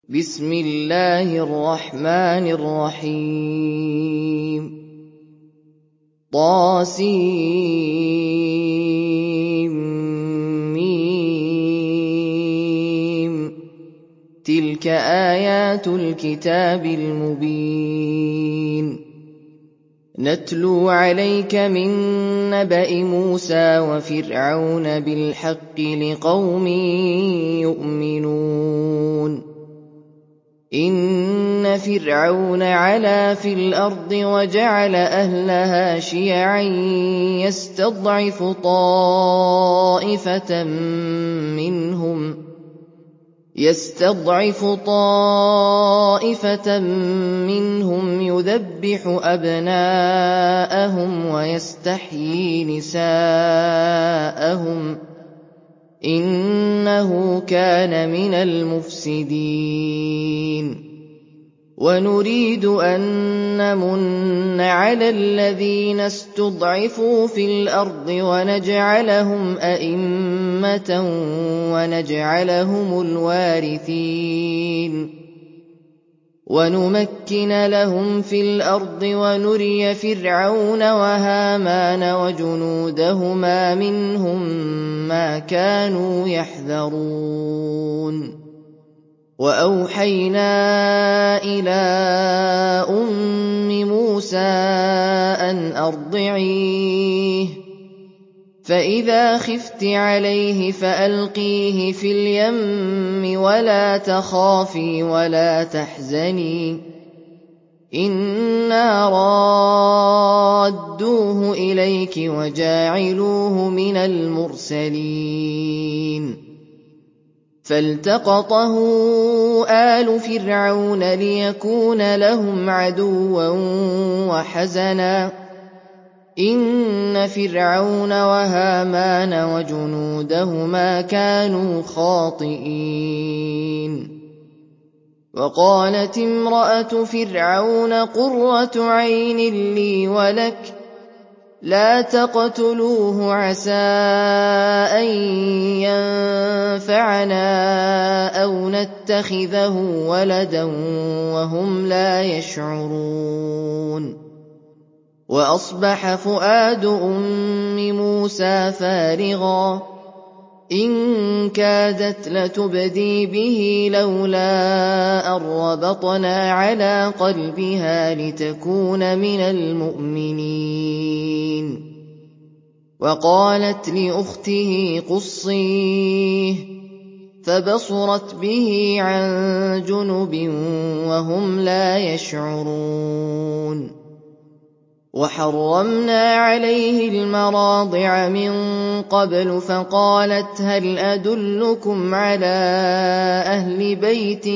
بسم الله الرحمن الرحيم طاسيم تلك آيات الكتاب المبين نتلو عليك من نبأ موسى وفرعون بالحق لقوم يؤمنون إن فرعون علا في الأرض وجعل أهلها شيعا يستضعف طائفة منهم يذبح أبناءهم ويستحيي نساءهم إنه كان من المفسدين ونريد أن نمن على الذين استضعفوا في الأرض ونجعلهم أئمة ونجعلهم الوارثين ونمكن لهم في الأرض ونري فرعون وهامان وجنودهما منهم ما كانوا يحذرون وأوحينا إلى أم موسى أن أرضعيه فإذا خفت عليه فألقيه في اليم ولا تخافي ولا تحزني إنا رادوه إليك وجاعلوه من المرسلين فالتقطه آل فرعون ليكون لهم عدوا وحزنا إن فرعون وهامان وجنودهما كانوا خاطئين وقالت امرأة فرعون قرة عين لي ولك لا تقتلوه عسى أن ينفعنا أو نتخذه ولدا وهم لا يشعرون وأصبح فؤاد أم موسى فارغا إن كادت لتبدي به لولا أن ربطنا على قلبها لتكون من المؤمنين وقالت لأخته قصيه فبصرت به عن جنب وهم لا يشعرون وحرمنا عليه المراضع من قبل فقالت هل أدلكم على أهل بيت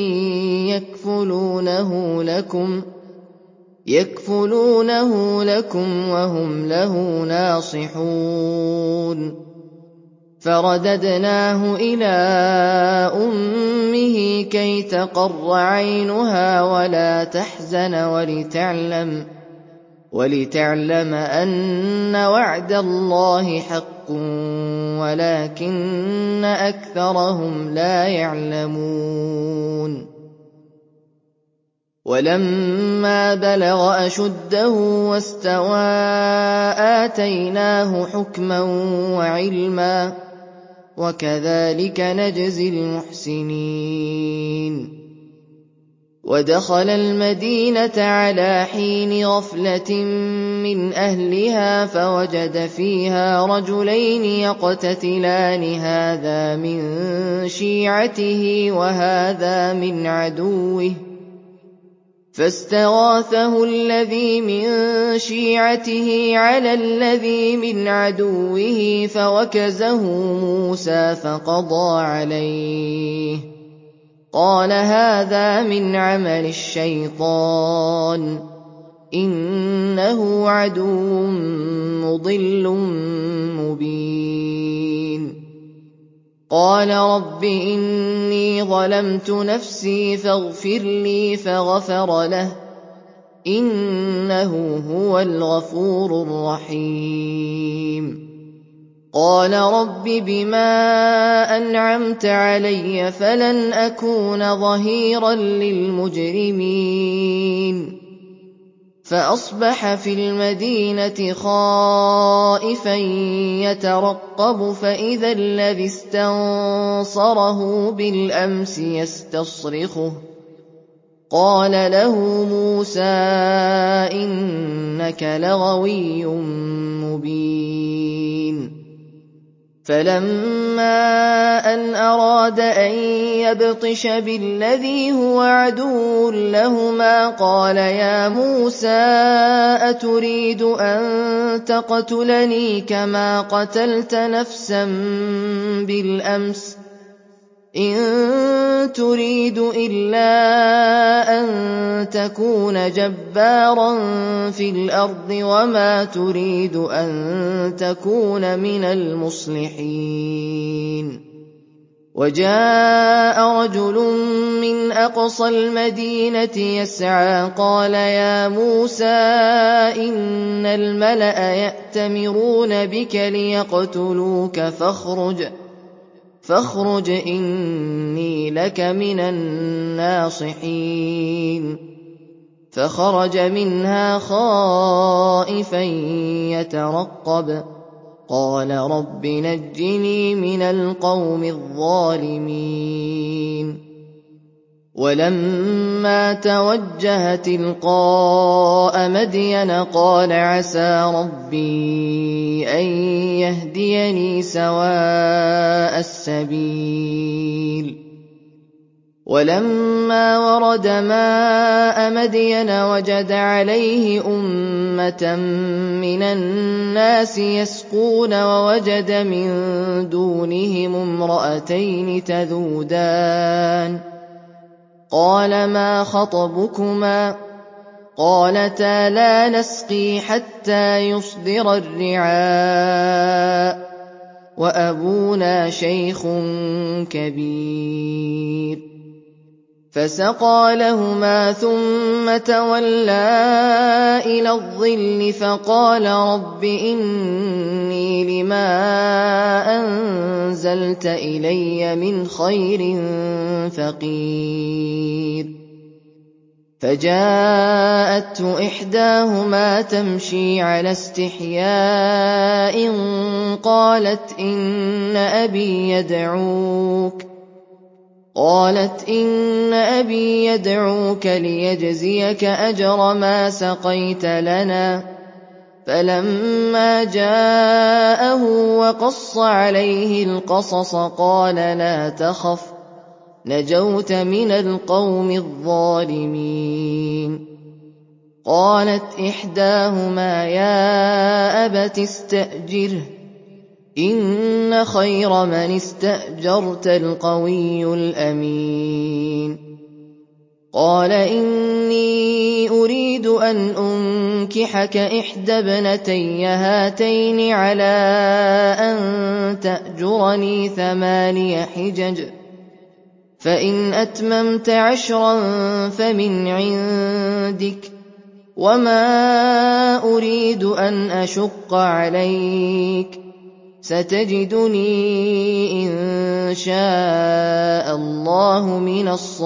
يكفلونه لكم وهم له ناصحون فرددناه إلى أمه كي تقر عينها ولا تحزن ولتعلم أن وعد الله حق ولكن أكثرهم لا يعلمون ولما بلغ أشده واستوى آتيناه حكما وعلما وكذلك نجزي المحسنين ودخل المدينة على حين غفلة من أهلها فوجد فيها رجلين يقتتلان هذا من شيعته وهذا من عدوه فاستغاثه الذي من شيعته على الذي من عدوه فوكزه موسى فقضى عليه قال هذا من عمل الشيطان إنه عدو مضل مبين قال رب إني ظلمت نفسي فاغفر لي فغفر له إنه هو الغفور الرحيم قال رب بما أنعمت علي فلن أكون ظهيرا للمجرمين فأصبح في المدينة خائفا يترقب فإذا الذي استنصره بالأمس يستصرخه قال له موسى إنك لغوي مبين فلما أن أراد أن يبطش بالذي هو عدو لهما قال يا موسى أتريد أن تقتلني كما قتلت نفسا بالأمس إن تريد إلا أن تكون جبارا في الأرض وما تريد أن تكون من المصلحين وجاء رجل من أقصى المدينة يسعى قال يا موسى إن الملأ يأتمرون بك ليقتلوك فاخرج إني لك من الناصحين فخرج منها خائفا يترقب قال رب نجني من القوم الظالمين ولما توجه تلقاء مدين قال عسى ربي أن يهديني سواء السبيل ولما ورد ماء مدين وجد عليه أمة من الناس يسقون ووجد من دونهم امرأتين تذودان قال ما خطبكما قالتا لا نسقي حتى يصدر الرعاء وأبونا شيخ كبير فسقى لهما ثم تولى إلى الظل فقال رب إني لما أنزلت إلي من خير فقير فجاءته إحداهما تمشي على استحياء قالت إن أبي يدعوك ليجزيك أجر ما سقيت لنا فلما جاءه وقص عليه القصص قال لا تخف نجوت من القوم الظالمين قالت إحداهما يا أبت استأجره إن خير من استأجرت القوي الأمين قال إني أريد أن أنكحك إحدى ابنتي هاتين على أن تأجرني 8 حجج فإن أتممت 10 فمن عندك وما أريد أن أشق عليك ستجدني إن شاء الله من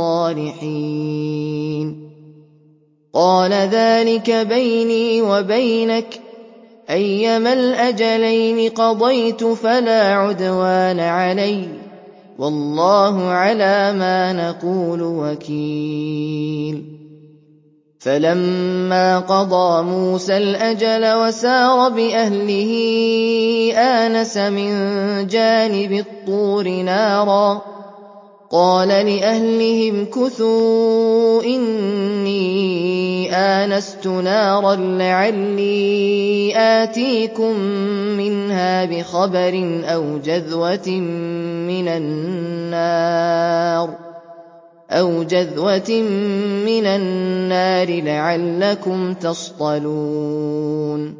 الصالحين قال ذلك بيني وبينك أيما الأجلين قضيت فلا عدوان علي والله على ما نقول وكيل فلما قضى موسى الأجل وسار بأهله آنس من جانب الطور نارا قال لأهلهم امكثوا إني آنست نارا لعلي آتيكم منها بخبر أو جذوة من النار لعلكم تصطلون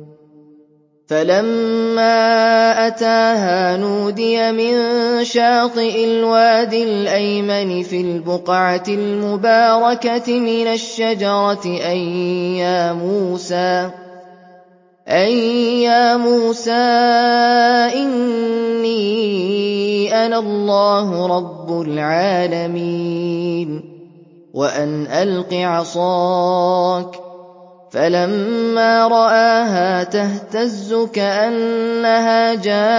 فلما أتاها نودي من شاطئ الوادي الأيمن في البقعة المباركة من الشجرة أن أن يا موسى إني أنا الله رب العالمين وأن ألق عصاك. فلما رآها تهتز كأنها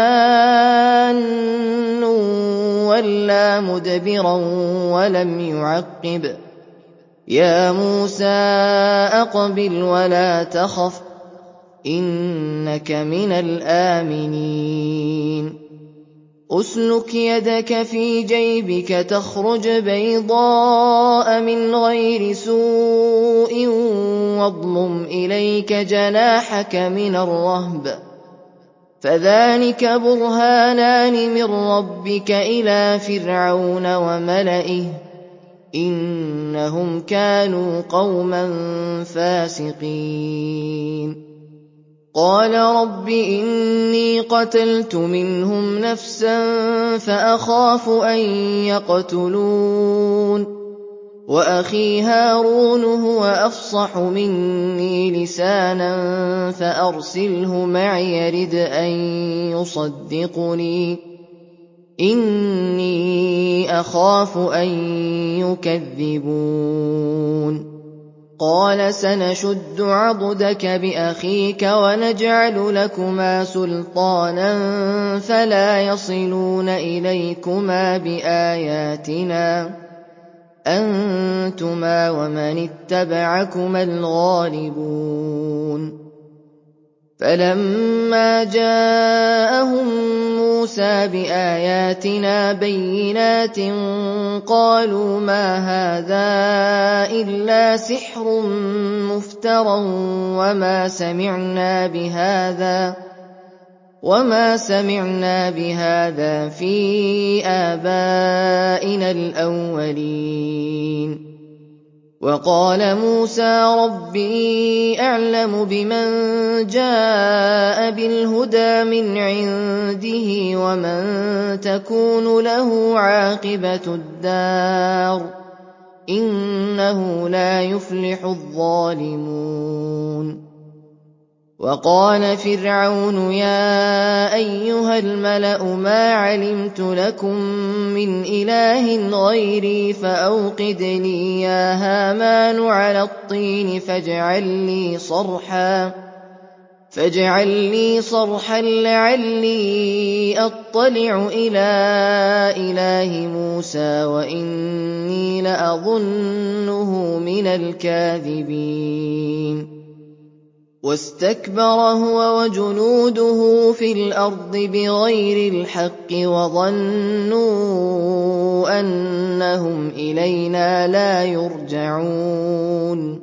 جان ولى مدبرا ولم يعقب. يا موسى أقبل ولا تخف إنك من الآمنين. أسلك يدك في جيبك تخرج بيضاء من غير سوء واضمم إليك جناحك من الرهب فذلك برهانان من ربك إلى فرعون وملئه إنهم كانوا قوما فاسقين. قال رب إني قتلت منهم نفسا فأخاف أن يقتلون وأخي هارون هو أفصح مني لسانا فأرسله معي يرد أن يصدقني إني أخاف أن يكذبون. قال سنشد عضدك بأخيك ونجعل لكما سلطانا فلا يصلون إليكما بآياتنا أنتما ومن اتبعكما الغالبون. فلما جاءهم موسى بآياتنا بينات قالوا ما هذا إلا سحر مفترى وما سمعنا بهذا في آبائنا الأولين. وقال موسى ربي أعلم بمن جاء بالهدى من عنده ومن تكون له عاقبة الدار إنه لا يفلح الظالمون. وقال فرعون يا أيها الملأ ما علمت لكم من إله غيري فأوقد لي يا هامان على الطين فاجعل لي صرحا لعلي أطلع إلى إله موسى وإني لأظنه من الكاذبين. واستكبر هو وجنوده في الأرض بغير الحق وظنوا أنهم إلينا لا يرجعون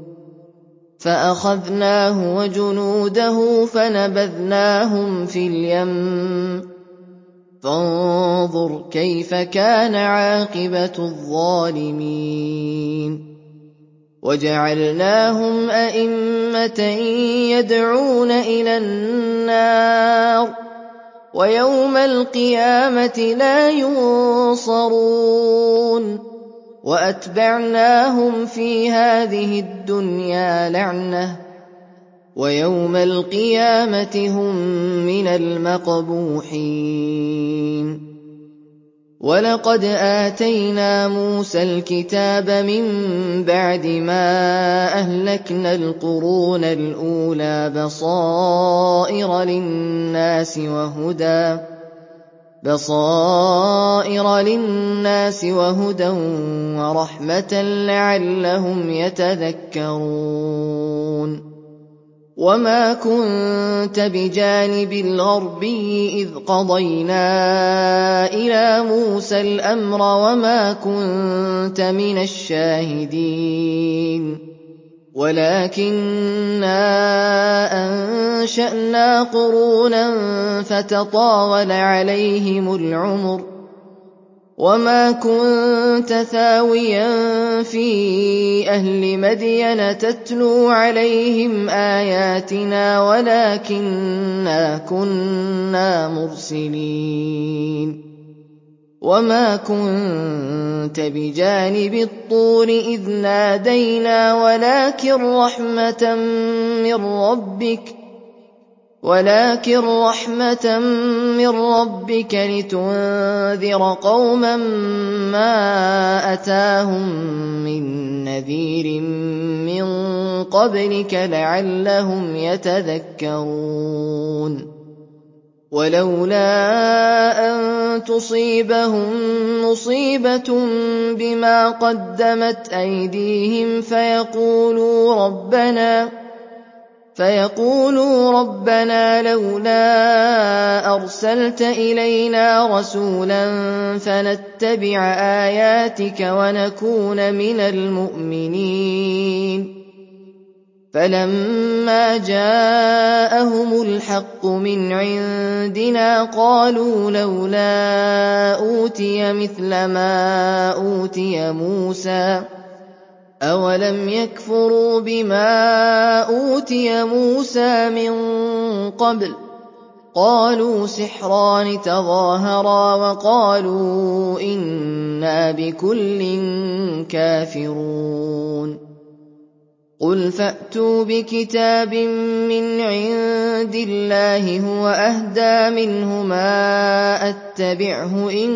فأخذناه وجنوده فنبذناهم في اليم فانظر كيف كان عاقبة الظالمين. وجعلناهم أئمة يدعون إلى النار ويوم القيامة لا ينصرون وأتبعناهم في هذه الدنيا لعنة ويوم القيامة هم من المقبوحين. ولقد آتينا موسى الكتاب من بعد ما أهلكنا القرون الأولى بصائر للناس وهدى ورحمة لعلهم يتذكرون. وما كنت بجانب الغربي إذ قضينا إلى موسى الأمر وما كنت من الشاهدين ولكننا أنشأنا قرونا فتطاول عليهم العمر وما كنت ثاويا في أهل مدين تتلو عليهم آياتنا ولكننا كنا مرسلين. وما كنت بجانب الطور إذ نادينا ولكن رحمة من ربك ولكن رحمة من ربك لتنذر قوما ما أتاهم من نذير من قبلك لعلهم يتذكرون ولولا أن تصيبهم مصيبة بما قدمت أيديهم فيقولوا ربنا لولا أرسلت إلينا رسولا فنتبع آياتك ونكون من المؤمنين فلما جاءهم الحق من عندنا قالوا لولا أوتي مثل ما أوتي موسى أولم يكفروا بما أوتي موسى من قبل قالوا سحران تظاهرا وقالوا إنا بكل كافرون قل فأتوا بكتاب من عند الله هو أهدى منهما أتبعه إن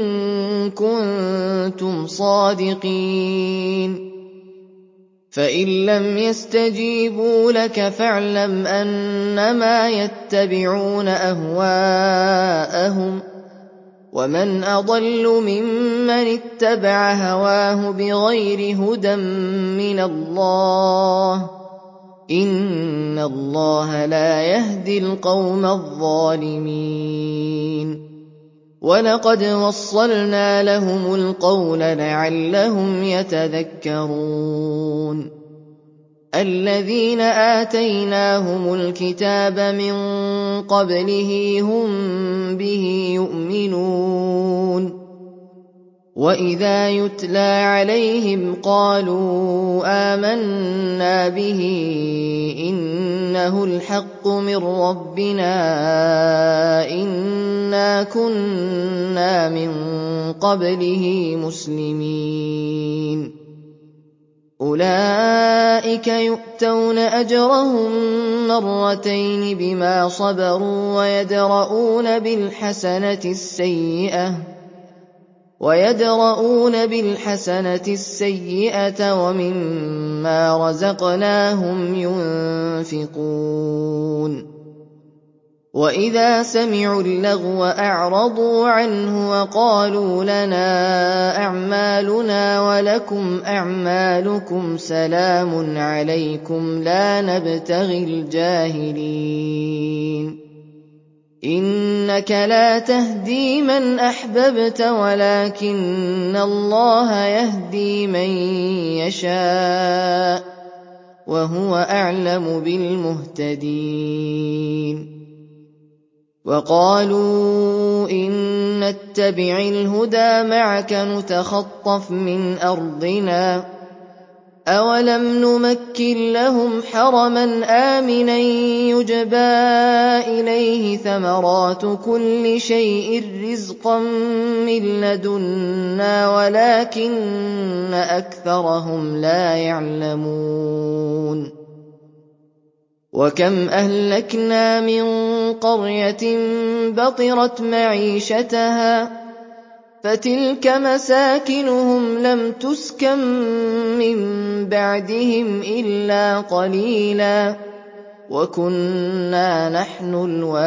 كنتم صادقين فإن لم يستجيبوا لك فاعلم أنما يتبعون أهواءهم ومن أضل ممن اتبع هواه بغير هدى من الله إن الله لا يهدي القوم الظالمين ولقد وصلنا لهم القول لعلهم يتذكرون الذين آتيناهم الكتاب من قبله هم به يؤمنون وإذا يتلى عليهم قالوا آمنا به إنه الحق من ربنا إنا كنا من قبله مسلمين أولئك يؤتون أجرهم مرتين بما صبروا ويدرؤون بالحسنة السيئة ومما رزقناهم ينفقون وإذا سمعوا اللغو أعرضوا عنه وقالوا لنا أعمالنا ولكم أعمالكم سلام عليكم لا نبتغي الجاهلين إنك لا تهدي من أحببت ولكن الله يهدي من يشاء وهو أعلم بالمهتدين وقالوا إن نتبع الهدى معك نتخطف من أرضنا أولم نمكن لهم حرما آمنا يجبى إليه ثمرات كل شيء رزقا من لدنا ولكن أكثرهم لا يعلمون وكم أهلكنا من قرية بطرت معيشتها فتلك مساكنهم لم تسكن من بعدهم إلا قليلا وكنا نحن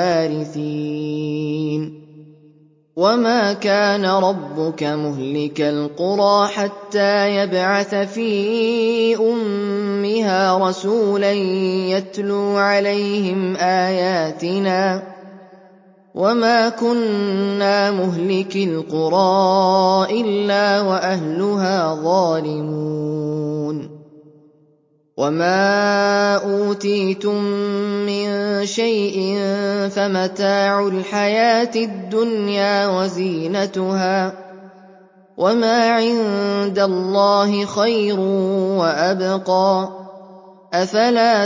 الوارثين وما كان ربك مهلك القرى حتى يبعث في أمها رسولا يتلو عليهم آياتنا وما كنا مهلك القرى إلا وأهلها ظالمون وما أوتيتم من شيء فمتاع الحياة الدنيا وزينتها وما عند الله خير وأبقى أفلا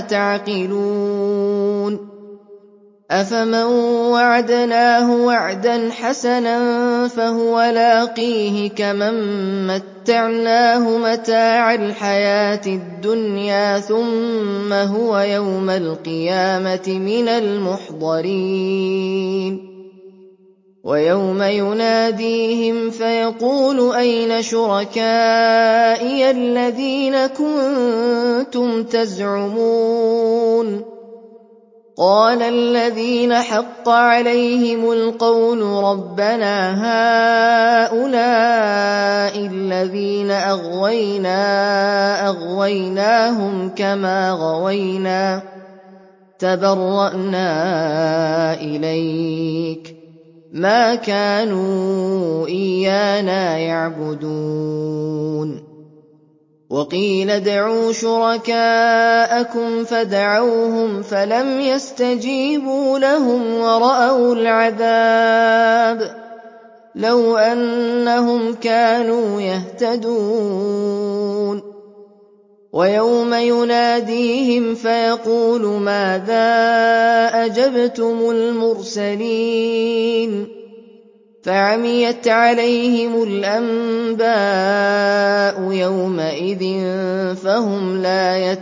تعقلون أفمن وعدناه وعدا حسنا فهو لاقيه كمن متعناه متاع الحياة الدنيا ثم هو يوم القيامة من المحضرين. ويوم يناديهم فيقول أين شركائي الذين كنتم تزعمون قال الذين حق عليهم القول ربنا هؤلاء الذين أغويناهم كما غوينا تبرأنا إليك ما كانوا إيانا يعبدون. وقيل ادعوا شركاءكم فدعوهم فلم يستجيبوا لهم ورأوا العذاب لو أنهم كانوا يهتدون. ويوم يناديهم فيقول ماذا أجبتم المرسلين فعميت عليهم الأنباء يومئذ فهم لا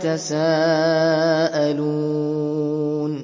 يتساءلون.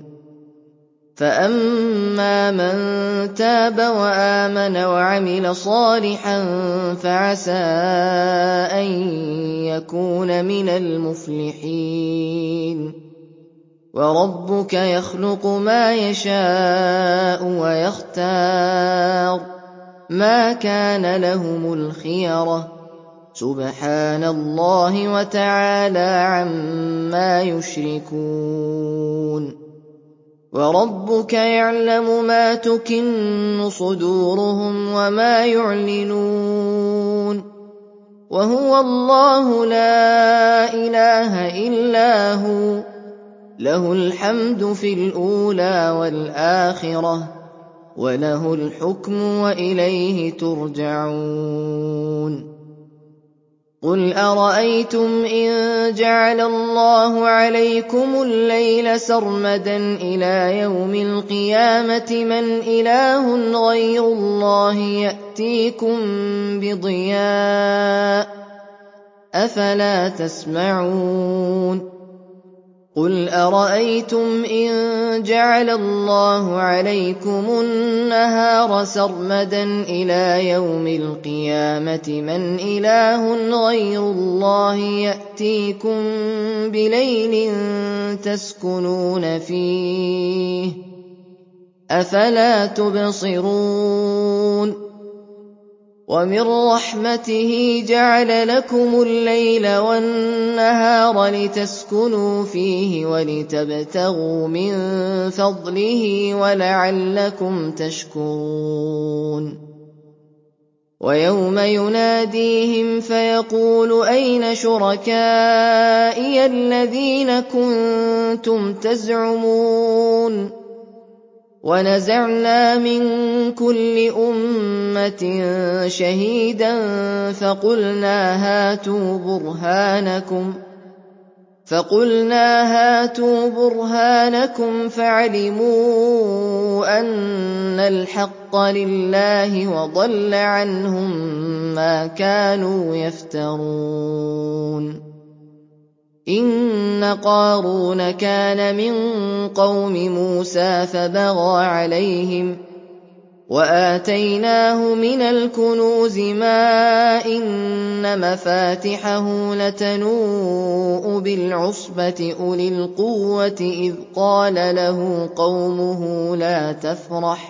فأما من تاب وآمن وعمل صالحا فعسى أن يكون من المفلحين. وربك يخلق ما يشاء ويختار ما كان لهم الخيرة سبحان الله وتعالى عما يشركون. وربك يعلم ما تكن صدورهم وما يعلنون وهو الله لا إله إلا هو له الحمد في الأولى والآخرة وله الحكم وإليه ترجعون. قل أرأيتم إن جعل الله عليكم الليل سرمدا إلى يوم القيامة من إله غير الله يأتيكم بضياء أفلا تسمعون. قل أرأيتم إن جعل الله عليكم النهار سرمدا إلى يوم القيامة من إله غير الله يأتيكم بليل تسكنون فيه أفلا تبصرون. ومن رحمته جعل لكم الليل والنهار لتسكنوا فيه ولتبتغوا من فضله ولعلكم تشكرون. ويوم يناديهم فيقول أين شركائي الذين كنتم تزعمون ونزعنا من كل أمة شهيدا فقلنا هاتوا برهانكم فعلموا أن الحق لله وضل عنهم ما كانوا يفترون. إن قارون كان من قوم موسى فبغى عليهم وآتيناه من الكنوز ما إن مفاتحه لتنوء بالعصبة أولي القوة إذ قال له قومه لا تفرح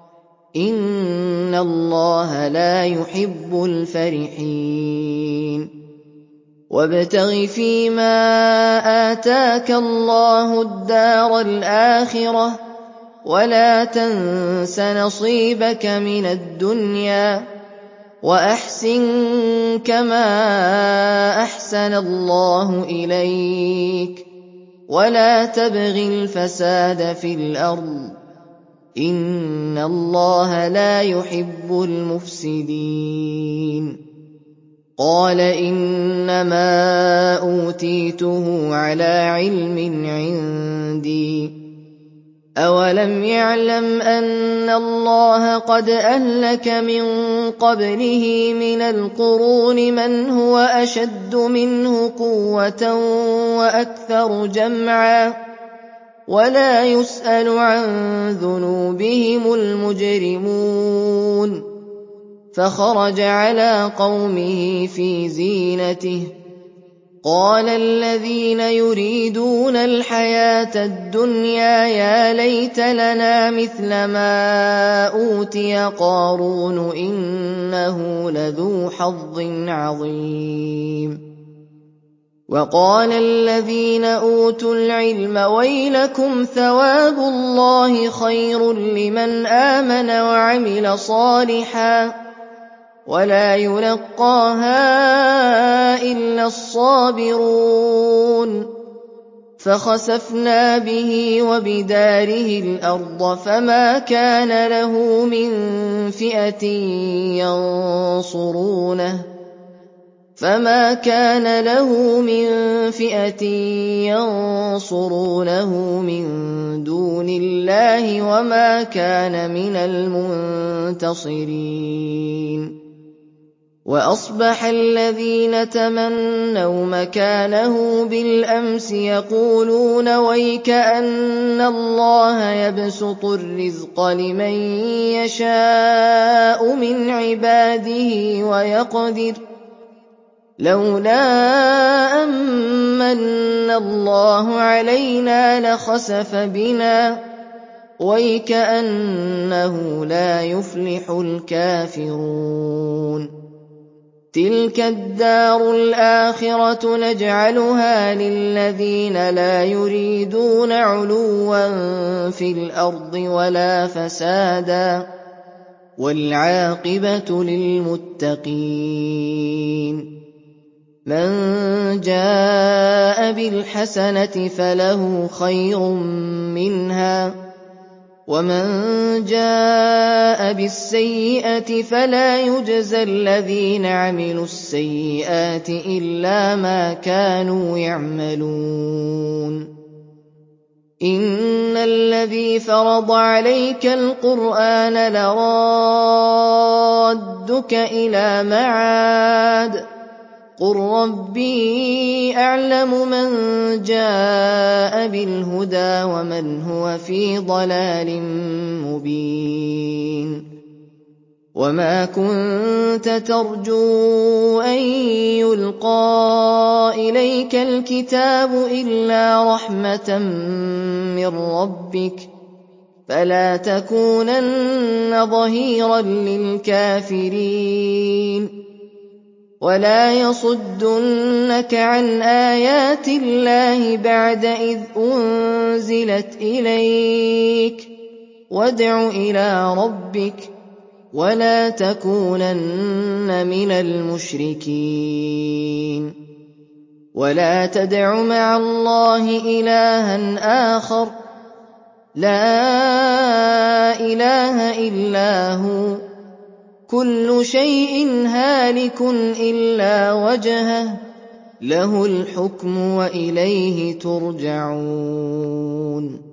إن الله لا يحب الفرحين. وابتغ فيما آتاك الله الدار الآخرة ولا تنس نصيبك من الدنيا وأحسن كما أحسن الله إليك ولا تبغ الفساد في الأرض إن الله لا يحب المفسدين. قال إنما أوتيته على علم عندي أَوَلَمْ يَعْلَمْ أَنَّ اللَّهَ قَدْ أَهْلَكَ مِن قَبْلِهِ مِنَ الْقُرُونِ مَنْ هُوَ أَشَدُّ مِنْهُ قُوَّةً وَأَكْثَرُ جَمْعًا وَلَا يُسْأَلُ عَن ذُنُوبِهِمُ الْمُجْرِمُونَ فَخَرَجَ عَلَىٰ قَوْمِهِ فِي زِينَتِهِ قَالَ الَّذِينَ يُرِيدُونَ الْحَيَاةَ الدُّنْيَا يَا لَيْتَ لَنَا مِثْلَ مَا أُوتِيَ قَارُونُ إِنَّهُ لَذُو حَظٍّ عَظِيمٍ وَقَالَ الَّذِينَ أُوتُوا الْعِلْمَ وَيْلَكُمْ ثَوَابُ اللَّهِ خَيْرٌ لِّمَنْ آمَنَ وَعَمِلَ صَالِحًا وَلَا يُلَقَّاهَا إِلَّا الصَّابِرُونَ فَخَسَفْنَا بِهِ وَبِدَارِهِ الْأَرْضَ فَمَا كَانَ لَهُ مِن فِئَةٍ يَنصُرُونَهُ مِن دُونِ اللَّهِ وَمَا كَانَ مِنَ الْمُنتَصِرِينَ وَأَصْبَحَ الَّذِينَ تَمَنَّوْا مَكَانَهُ بِالْأَمْسِ يَقُولُونَ وَيْكَأَنَّ اللَّهَ يَبْسُطُ الرِّزْقَ لِمَن يَشَاءُ مِنْ عِبَادِهِ وَيَقْدِرُ لَوْلَا أَن مَّنَّ اللَّهُ عَلَيْنَا لَخَسَفَ بِنَا وَيْكَأَنَّهُ لَا يُفْلِحُ الْكَافِرُونَ تِلْكَ الدَّارُ الْآخِرَةُ نَجْعَلُهَا لِلَّذِينَ لَا يُرِيدُونَ عُلُوًّا فِي الْأَرْضِ وَلَا فَسَادًا وَالْعَاقِبَةُ لِلْمُتَّقِينَ مَن جَاءَ بِالْحَسَنَةِ فَلَهُ خَيْرٌ مِّنْهَا وَمَن جَاءَ بِالسَّيِّئَةِ فَلَا يُجْزَى الَّذِينَ عَمِلُوا السَّيِّئَاتِ إِلَّا مَا كَانُوا يَعْمَلُونَ إِنَّ الَّذِي فَرَضَ عَلَيْكَ الْقُرْآنَ لَرَادُّكَ إِلَىٰ مَعَادٍ قُل رَّبِّي أَعْلَمُ مَن جَاءَ بِالْهُدَىٰ وَمَنْ هُوَ فِي ضَلَالٍ مُّبِينٍ وَمَا كُنتَ تَرْجُو أَن يُلْقَىٰ إِلَيْكَ الْكِتَابُ إِلَّا رَحْمَةً مِّن رَّبِّكَ فَلَا تَكُونَنَّ ظَهِيرًا لِّلْكَافِرِينَ وَلَا يَصُدُّنَّكَ عَنْ آيَاتِ اللَّهِ بَعْدَ إِذْ أُنزِلَتْ إِلَيْكَ وَادْعُ إِلَىٰ رَبِّكَ وَلَا تَكُونَنَّ مِنَ الْمُشْرِكِينَ وَلَا تَدْعُ مَعَ اللَّهِ إِلَٰهًا آخَرَ لَا إِلَٰهَ إِلَّا هُوَ كُلُّ شَيْءٍ هَالِكٌ إِلَّا وَجْهَهُ لَهُ الْحُكْمُ وَإِلَيْهِ تُرْجَعُونَ